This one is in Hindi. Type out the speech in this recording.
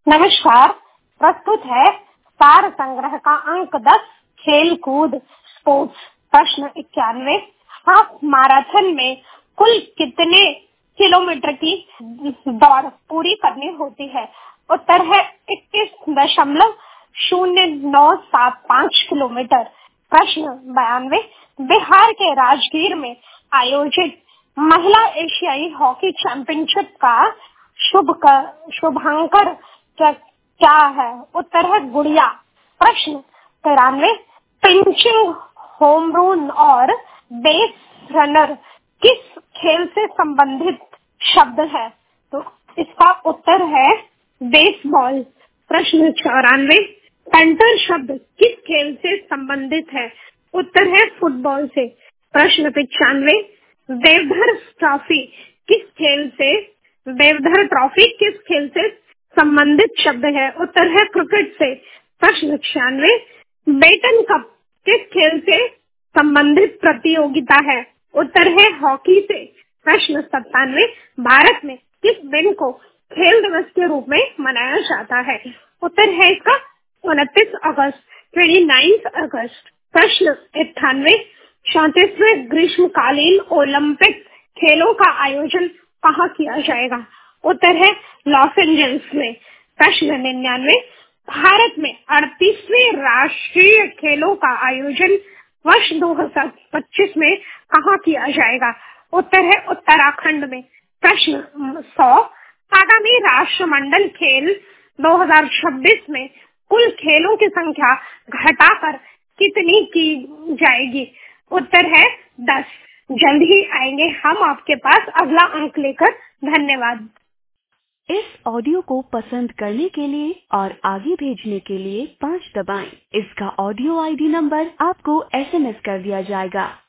नमस्कार। प्रस्तुत है सार संग्रह का अंक 10 खेल कूद स्पोर्ट्स। प्रश्न 91। हाफ मैराथन में कुल कितने किलोमीटर की दौड़ पूरी करनी होती है? उत्तर है 21.0975 किलोमीटर। प्रश्न 92। बिहार के राजगीर में आयोजित महिला एशियाई हॉकी चैंपियनशिप का शुभांकर क्या है? उत्तर है गुड़िया। प्रश्न 93। पिंचिंग, होम रन और बेस रनर किस खेल से संबंधित शब्द है? तो इसका उत्तर है बेसबॉल। प्रश्न 94। पेंटर शब्द किस खेल से संबंधित है? उत्तर है फुटबॉल से। प्रश्न 95। देवधर ट्रॉफी किस खेल से संबंधित शब्द है? उत्तर है क्रिकेट से। प्रश्न 96। बेटन कप किस खेल से संबंधित प्रतियोगिता है? उत्तर है हॉकी से। प्रश्न 97। भारत में किस दिन को खेल दिवस के रूप में मनाया जाता है? उत्तर है इसका 29 अगस्त 29 अगस्त। प्रश्न 98। 34वें ग्रीष्मकालीन ओलंपिक खेलों का आयोजन कहाँ किया जाएगा? उत्तर है लॉस एंजल्स में। प्रश्न 99। भारत में 38वें राष्ट्रीय खेलों का आयोजन वर्ष 2025 में कहाँ किया जाएगा? उत्तर है उत्तराखंड में। प्रश्न 100। आगामी राष्ट्रमंडल खेल 2026 में कुल खेलों की संख्या घटाकर कितनी की जाएगी? उत्तर है 10। जल्द ही आएंगे हम आपके पास अगला अंक लेकर। धन्यवाद। इस ऑडियो को पसंद करने के लिए और आगे भेजने के लिए 5 दबाएं। इसका ऑडियो आईडी नंबर आपको SMS कर दिया जाएगा।